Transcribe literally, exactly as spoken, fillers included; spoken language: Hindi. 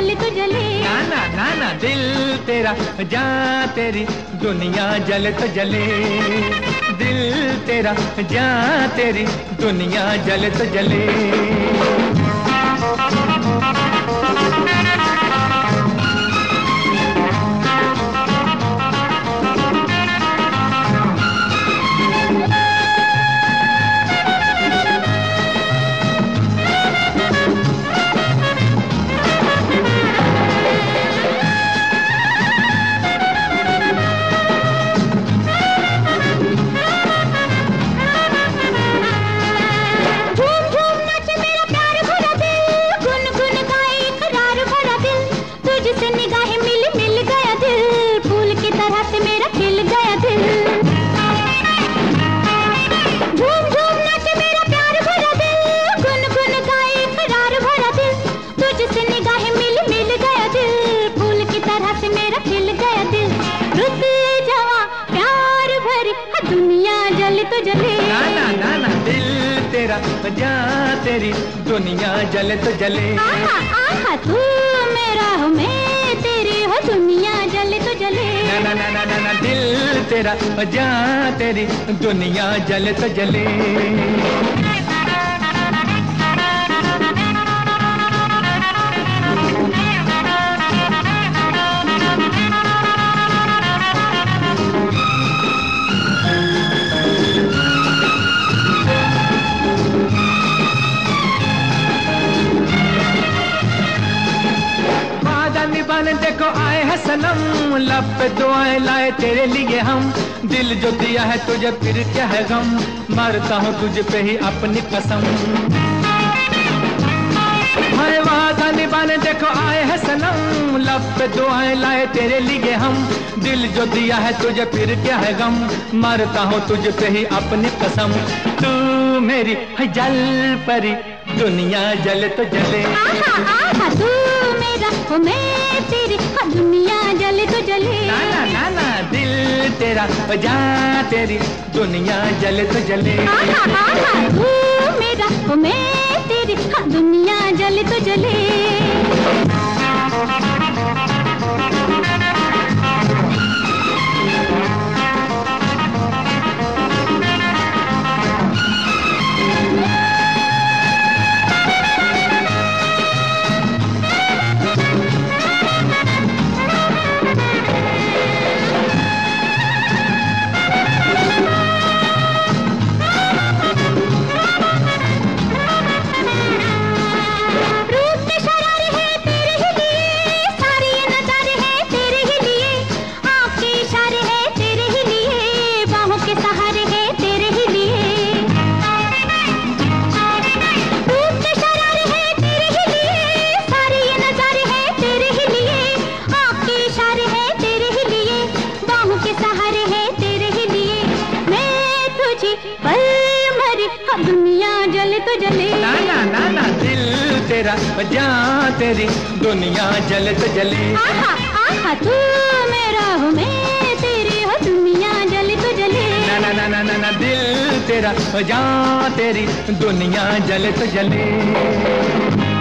जले तो जले। ना ना ना ना दिल तेरा जान तेरी दुनिया जले तो जले। दिल तेरा जान तेरी दुनिया जले तो जले। तो जले। ना ना ना ना दिल तेरा जान तेरी दुनिया जले तो जले। आहा आहा तू मेरा हो मैं तेरी हो दुनिया जले तो जले। ना ना ना ना ना ना दिल तेरा जान तेरी दुनिया जले तो जले। देखो आए हैं सनम लब पे दुआएं लाए तेरे लिए हम। दिल जो दिया है तुझे फिर क्या है गम, मरता हूँ तुझ पे ही अपनी कसम। हाय वादा निभाने देखो आए हैं सनम लब पे दुआएं लाए तेरे लिए हम। दिल जो दिया है तुझे फिर क्या है गम, मरता हूँ तुझ पे ही अपनी कसम। तू मेरी है जल परी दुनिया जले तो जले। आहा आहा तू मेरा हो मैं तेरी दुनिया जले तो जले। ना ना ना ना दिल तेरा जान तेरी दुनिया जले तो जले। आहा आहा तू मेरा हो मैं तेरी दुनिया जले तो जले। दुनिया जले तो जले। ना ना ना ना दिल तेरा जान तेरी दुनिया जले तो जले। आहा आहा तू मेरा हो मैं तेरी हो दुनिया जले तो जले। ना ना ना ना ना ना दिल तेरा जान तेरी दुनिया जले तो जले।